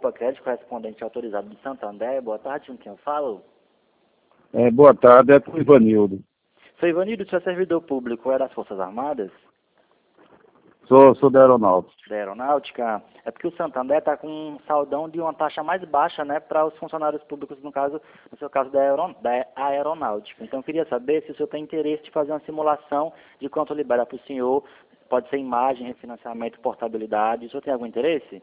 Copa Crédito, correspondente autorizado de Santander. Boa tarde, com quem eu falo? Boa tarde, é com o Ivanildo. Sou Ivanildo, seu servidor público é das Forças Armadas? Sou da Aeronáutica. Da Aeronáutica? É porque o Santander está com um saldão de uma taxa mais baixa, né, para os funcionários públicos, no seu caso da Aeronáutica. Então eu queria saber se o senhor tem interesse de fazer uma simulação de quanto libera para o senhor. Pode ser imagem, refinanciamento, portabilidade. O senhor tem algum interesse?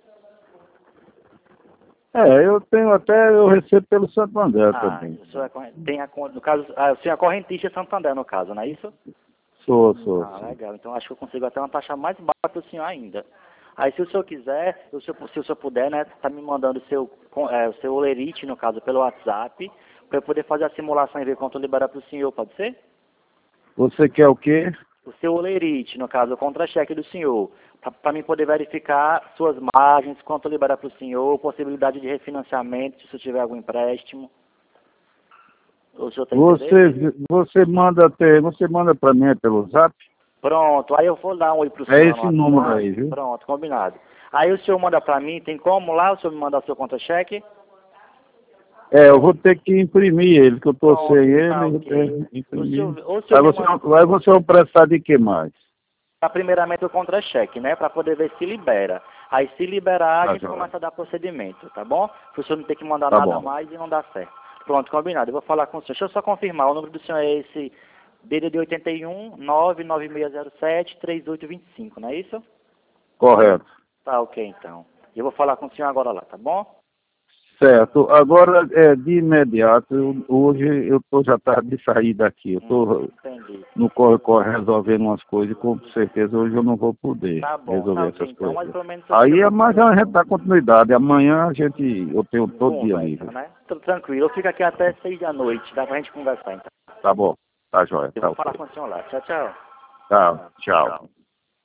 Eu recebo pelo Santander também. O senhor no caso, o senhor é correntista Santander, no caso, não é isso? Sou. Legal. Então acho que eu consigo até uma taxa mais baixa para o senhor ainda. Aí se o senhor quiser, se o senhor puder, né, tá me mandando o seu olerite, no caso, pelo WhatsApp, para eu poder fazer a simulação e ver quanto libera para o senhor, pode ser? Você quer o quê? O seu olerite, no caso, o contra-cheque do senhor, para mim poder verificar suas margens, quanto libera para o senhor, possibilidade de refinanciamento, se o senhor tiver algum empréstimo. O senhor tem interesse? Você manda para mim pelo Zap? Pronto, aí eu vou dar um oi pro senhor. É esse número aí, viu? Pronto, combinado. Aí o senhor manda pra mim, tem como lá o senhor me mandar o seu contra-cheque? Eu vou ter que imprimir ele, que eu tô sem ele. Tá, Eu ok. tenho que imprimir. Aí Você vai prestar de que mais? primeiramente o contra-cheque, né, para poder ver se libera. Aí se liberar, a gente joia. começa a dar procedimento, tá bom? Para o senhor não ter que mandar Tá nada bom. mais e não dar certo. Pronto, combinado. Eu vou falar com o senhor. Deixa eu só confirmar, o número do senhor é esse DDD 81 99607 3825, não é isso? Correto. Tá, ok, então. Eu vou falar com o senhor agora lá, tá bom? Certo. Agora, de imediato, hoje eu tô já tarde de sair daqui. Eu tô Entendi. no corre-corre resolvendo umas coisas e com certeza hoje eu não vou poder Tá bom, resolver tá essas ok. Então, coisas. mas pelo menos Aí, mas a gente dá continuidade. Amanhã eu tenho todo dia livre. né? Tranquilo, eu fico aqui até 6 da noite, dá pra gente conversar então. Tá bom. Tá jóia. Eu Tá vou falar ok. com o senhor lá. Tchau, tchau. Tá, tchau.